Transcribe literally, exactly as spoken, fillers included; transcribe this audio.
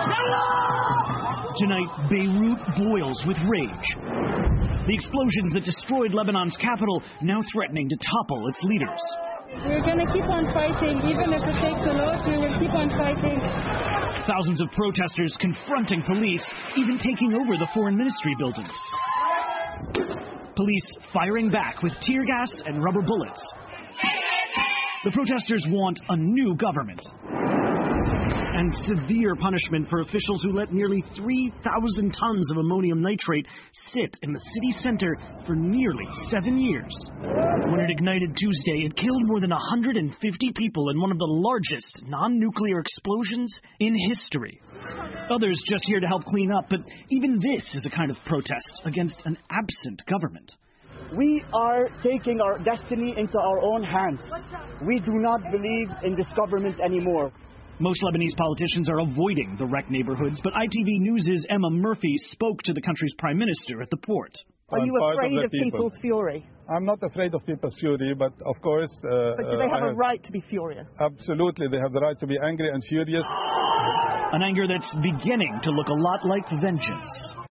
Tonight, Beirut boils with rage. The explosions that destroyed Lebanon's capital now threatening to topple its leaders. We're going to keep on fighting. Even if it takes a lot, we will keep on fighting. Thousands of protesters confronting police, even taking over the foreign ministry building. Police firing back with tear gas and rubber bullets. The protesters want a new government and severe punishment for officials who let nearly three thousand tons of ammonium nitrate sit in the city center for nearly seven years. When it ignited Tuesday, it killed more than one hundred fifty people in one of the largest non-nuclear explosions in history. Others just here to help clean up, but even this is a kind of protest against an absent government. We are taking our destiny into our own hands. We do not believe in this government anymore. Most Lebanese politicians are avoiding the wrecked neighborhoods, but I T V News' Emma Murphy spoke to the country's prime minister at the port. Are you afraid of, of people. people's fury? I'm not afraid of people's fury, but of course... Uh, but do they have uh, a right to be furious? Absolutely, they have the right to be angry and furious. An anger that's beginning to look a lot like vengeance.